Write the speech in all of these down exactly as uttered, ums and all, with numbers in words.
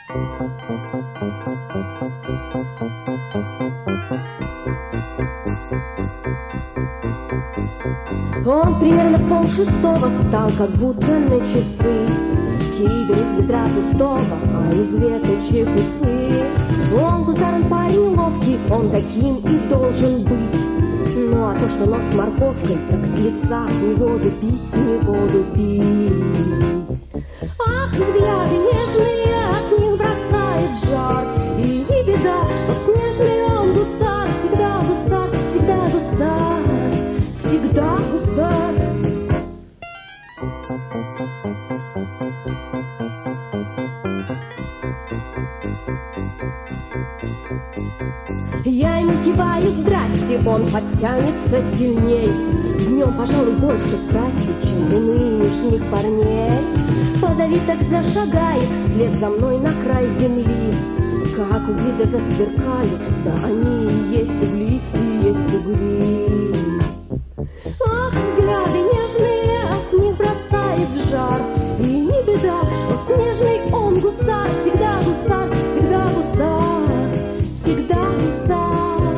Он примерно в полшестого встал, как будто на часы. Кивер из ведра пустого, а из веточек усы. Он гусар, он парень ловкий, он таким и должен быть. Ну а то, что нос с морковкой, так с лица не воду пить, не воду пить. Ах, взгляды нежные, от них бросает жар. И не беда, что снежный он гусар. Всегда гусар, всегда гусар, всегда гусар. Я ему киваю, здрасте, он подтянется сильней. В нем, пожалуй, больше страсти, чем у нынешних парней. Позови, так зашагает вслед за мной на край земли. Как угли да засверкают, да они и есть угли, и есть угли. Ах, взгляды нежные, от них бросает в жар. И не беда, что снежный он гусар. Всегда гусар, всегда гусар, всегда гусар.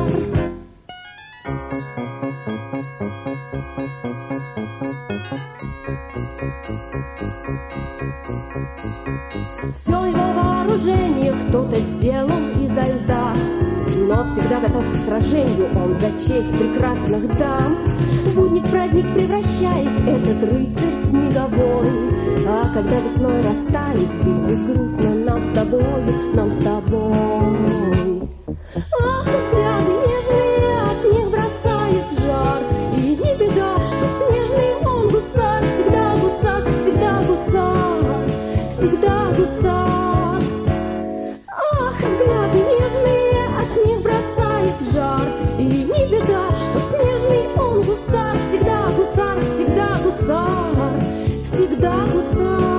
Все его вооружение кто-то сделал изо льда, но всегда готов к сражению он за честь прекрасных дам. Будни в праздник превращает этот рыцарь снеговой. А когда весной растает, будет грустно нам с тобой, нам с тобой. Ах, взгляды нежные, от них бросает жар. И не беда, что снежный он гусар. Всегда гусар, всегда гусар, всегда гусар. Ах, взгляды нежные, от них бросает жар. И не беда, что снежный он гусар. Всегда гусар, всегда гусар, всегда гусар.